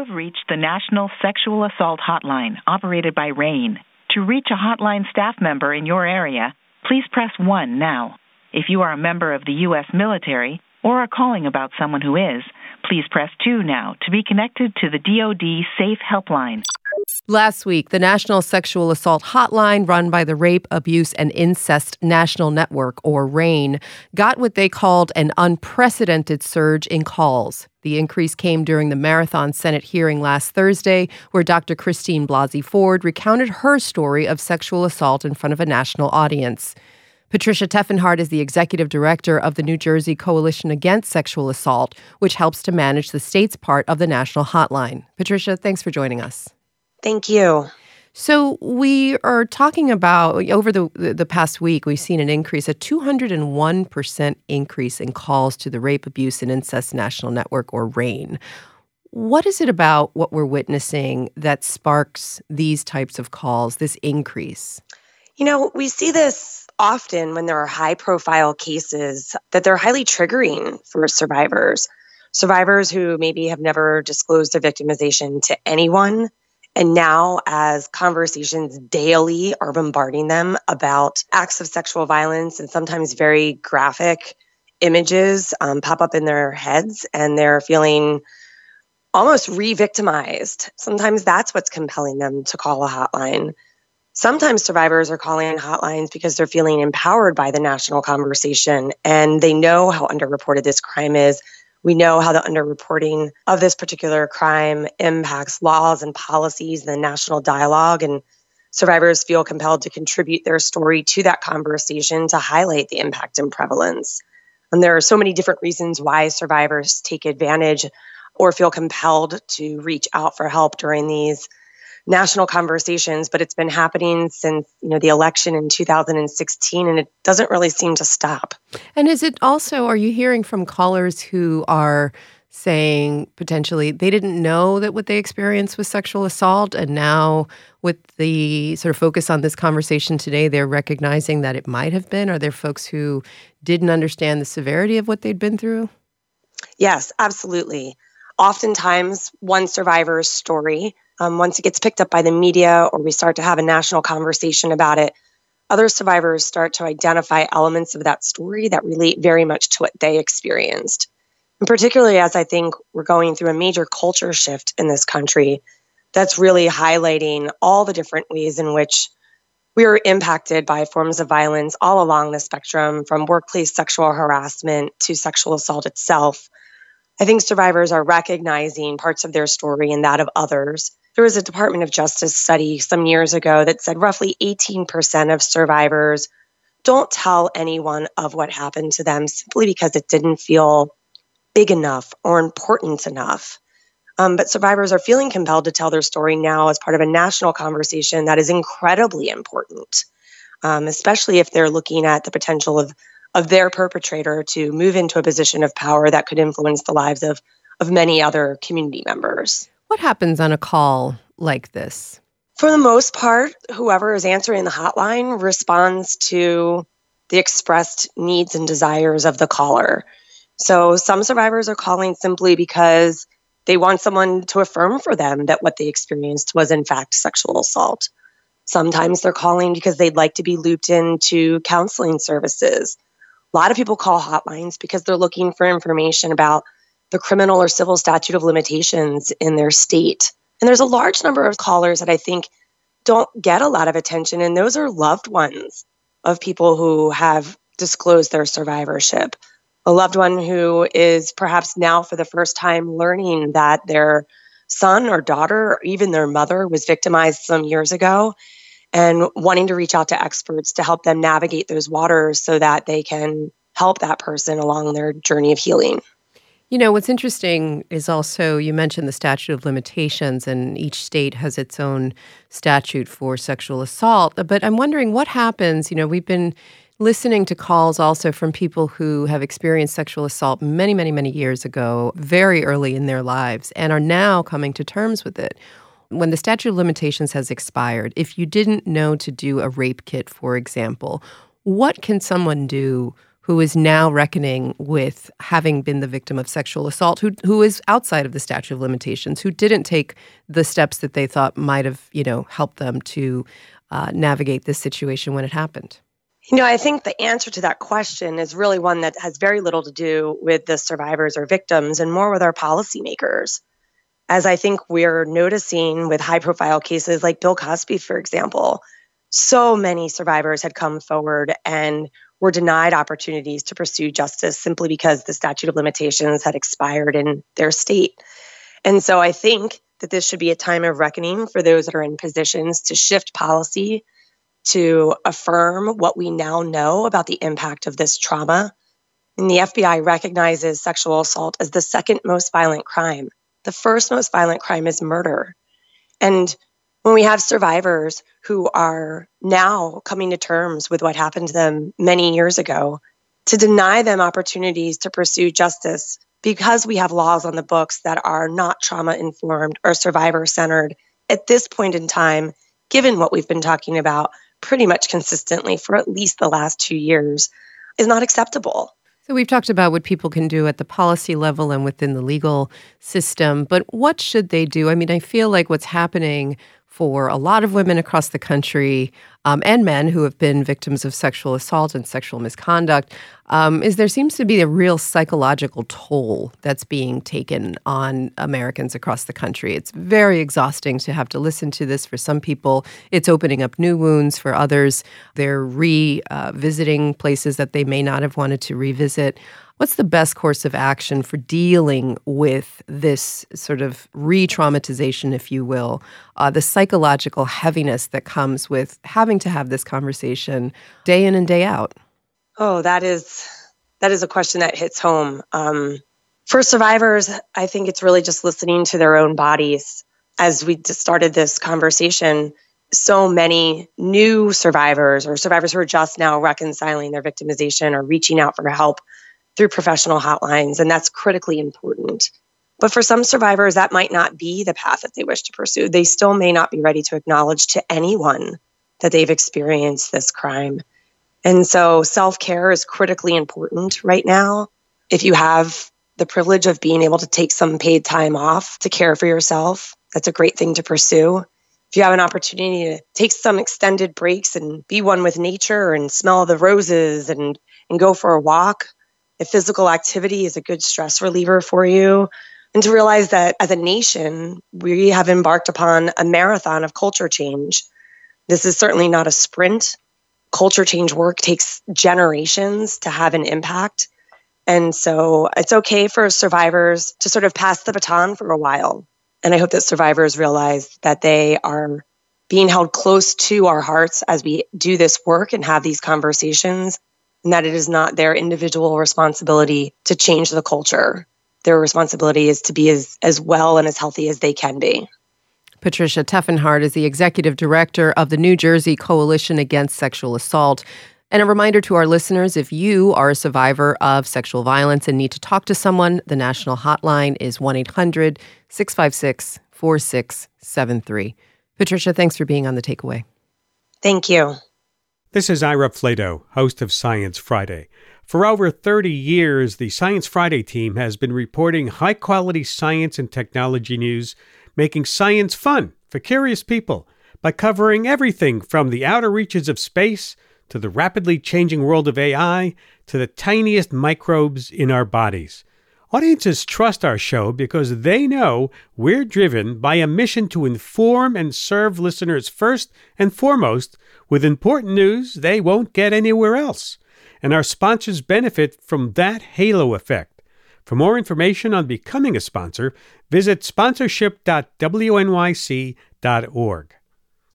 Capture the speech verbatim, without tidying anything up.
have reached the National Sexual Assault Hotline, operated by RAINN. To reach a hotline staff member in your area, please press one now. If you are a member of the U S military or are calling about someone who is, please press two now to be connected to the D O D Safe Helpline. Last week, the National Sexual Assault Hotline, run by the Rape, Abuse, and Incest National Network, or RAINN, got what they called an unprecedented surge in calls. The increase came during the Marathon Senate hearing last Thursday, where Doctor Christine Blasey Ford recounted her story of sexual assault in front of a national audience. Patricia Teffenhardt is the executive director of the New Jersey Coalition Against Sexual Assault, which helps to manage the state's part of the national hotline. Patricia, thanks for joining us. Thank you. So we are talking about, over the the past week, we've seen an increase, a two hundred one percent increase in calls to the Rape, Abuse, and Incest National Network, or RAINN. What is it about what we're witnessing that sparks these types of calls, this increase? You know, we see this often when there are high-profile cases that they're highly triggering for survivors. Survivors who maybe have never disclosed their victimization to anyone. And now, as conversations daily are bombarding them about acts of sexual violence and sometimes very graphic images um, pop up in their heads, and they're feeling almost re-victimized. Sometimes that's what's compelling them to call a hotline. Sometimes survivors are calling hotlines because they're feeling empowered by the national conversation, and they know how underreported this crime is. We know how the underreporting of this particular crime impacts laws and policies and the national dialogue, and survivors feel compelled to contribute their story to that conversation to highlight the impact and prevalence. And there are so many different reasons why survivors take advantage or feel compelled to reach out for help during these national conversations, but it's been happening since, you know, the election in two thousand sixteen, and it doesn't really seem to stop. And is it also, are you hearing from callers who are saying potentially they didn't know that what they experienced was sexual assault, and now with the sort of focus on this conversation today, they're recognizing that it might have been? Are there folks who didn't understand the severity of what they'd been through? Yes, absolutely. Oftentimes, one survivor's story, Um, once it gets picked up by the media or we start to have a national conversation about it, other survivors start to identify elements of that story that relate very much to what they experienced. And particularly as I think we're going through a major culture shift in this country, that's really highlighting all the different ways in which we are impacted by forms of violence all along the spectrum, from workplace sexual harassment to sexual assault itself. I think survivors are recognizing parts of their story and that of others. There was a Department of Justice study some years ago that said roughly eighteen percent of survivors don't tell anyone of what happened to them simply because it didn't feel big enough or important enough. Um, but survivors are feeling compelled to tell their story now as part of a national conversation that is incredibly important, um, especially if they're looking at the potential of, of their perpetrator to move into a position of power that could influence the lives of, of many other community members. What happens on a call like this? For the most part, whoever is answering the hotline responds to the expressed needs and desires of the caller. So some survivors are calling simply because they want someone to affirm for them that what they experienced was in fact sexual assault. Sometimes they're calling because they'd like to be looped into counseling services. A lot of people call hotlines because they're looking for information about the criminal or civil statute of limitations in their state. And there's a large number of callers that I think don't get a lot of attention, and those are loved ones of people who have disclosed their survivorship. A loved one who is perhaps now for the first time learning that their son or daughter or even their mother was victimized some years ago, and wanting to reach out to experts to help them navigate those waters so that they can help that person along their journey of healing. You know, what's interesting is also, you mentioned the statute of limitations, and each state has its own statute for sexual assault. But I'm wondering what happens, you know, we've been listening to calls also from people who have experienced sexual assault many, many, many years ago, very early in their lives, and are now coming to terms with it. When the statute of limitations has expired, if you didn't know to do a rape kit, for example, what can someone do who is now reckoning with having been the victim of sexual assault, who who is outside of the statute of limitations, who didn't take the steps that they thought might have, you know, helped them to uh, navigate this situation when it happened? You know, I think the answer to that question is really one that has very little to do with the survivors or victims and more with our policymakers. As I think we're noticing with high-profile cases like Bill Cosby, for example, so many survivors had come forward and were denied opportunities to pursue justice simply because the statute of limitations had expired in their state. And so I think that this should be a time of reckoning for those that are in positions to shift policy, to affirm what we now know about the impact of this trauma. And the F B I recognizes sexual assault as the second most violent crime. The first most violent crime is murder. And when we have survivors who are now coming to terms with what happened to them many years ago, to deny them opportunities to pursue justice because we have laws on the books that are not trauma-informed or survivor-centered at this point in time, given what we've been talking about pretty much consistently for at least the last two years, is not acceptable. So we've talked about what people can do at the policy level and within the legal system, but what should they do? I mean, I feel like what's happening for a lot of women across the country um, and men who have been victims of sexual assault and sexual misconduct um, is there seems to be a real psychological toll that's being taken on Americans across the country. It's very exhausting to have to listen to this. For some people, it's opening up new wounds. For others, they're revisiting uh, places that they may not have wanted to revisit. What's the best course of action for dealing with this sort of re-traumatization, if you will, uh, the psychological heaviness that comes with having to have this conversation day in and day out? Oh, that is that is a question that hits home. Um, for survivors, I think it's really just listening to their own bodies. As we just started this conversation, so many new survivors or survivors who are just now reconciling their victimization or reaching out for help through professional hotlines, and that's critically important. But for some survivors, that might not be the path that they wish to pursue. They still may not be ready to acknowledge to anyone that they've experienced this crime. And so self-care is critically important right now. If you have the privilege of being able to take some paid time off to care for yourself, that's a great thing to pursue. If you have an opportunity to take some extended breaks and be one with nature and smell the roses and, and go for a walk, if physical activity is a good stress reliever for you, and to realize that as a nation, we have embarked upon a marathon of culture change. This is certainly not a sprint. Culture change work takes generations to have an impact. And so it's okay for survivors to sort of pass the baton for a while. And I hope that survivors realize that they are being held close to our hearts as we do this work and have these conversations, and that it is not their individual responsibility to change the culture. Their responsibility is to be as, as well and as healthy as they can be. Patricia Teffenhardt is the executive director of the New Jersey Coalition Against Sexual Assault. And a reminder to our listeners, if you are a survivor of sexual violence and need to talk to someone, the national hotline is one eight hundred six five six four six seven three. Patricia, thanks for being on The Takeaway. Thank you. This is Ira Flato, host of Science Friday. For over thirty years, the Science Friday team has been reporting high-quality science and technology news, making science fun for curious people by covering everything from the outer reaches of space to the rapidly changing world of A I to the tiniest microbes in our bodies. Audiences trust our show because they know we're driven by a mission to inform and serve listeners first and foremost with important news they won't get anywhere else. And our sponsors benefit from that halo effect. For more information on becoming a sponsor, visit sponsorship dot w n y c dot org.